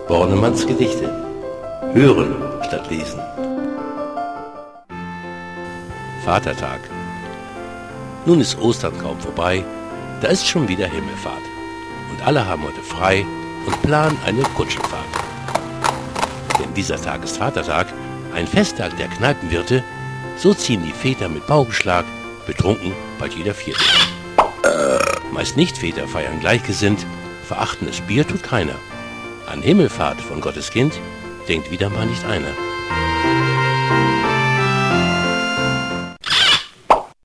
Bornemanns Gedichte. Hören statt lesen. Vatertag. Nun ist Ostern kaum vorbei, da ist schon wieder Himmelfahrt. Und alle haben heute frei und planen eine Kutschenfahrt. Denn dieser Tag ist Vatertag, ein Festtag der Kneipenwirte, so ziehen die Väter mit Paukenschlag, betrunken bald jeder Vierte. Meist Nicht-Väter feiern gleichgesinnt, verachtendes Bier tut keiner. An Himmelfahrt von Gottes Kind denkt wieder mal nicht einer.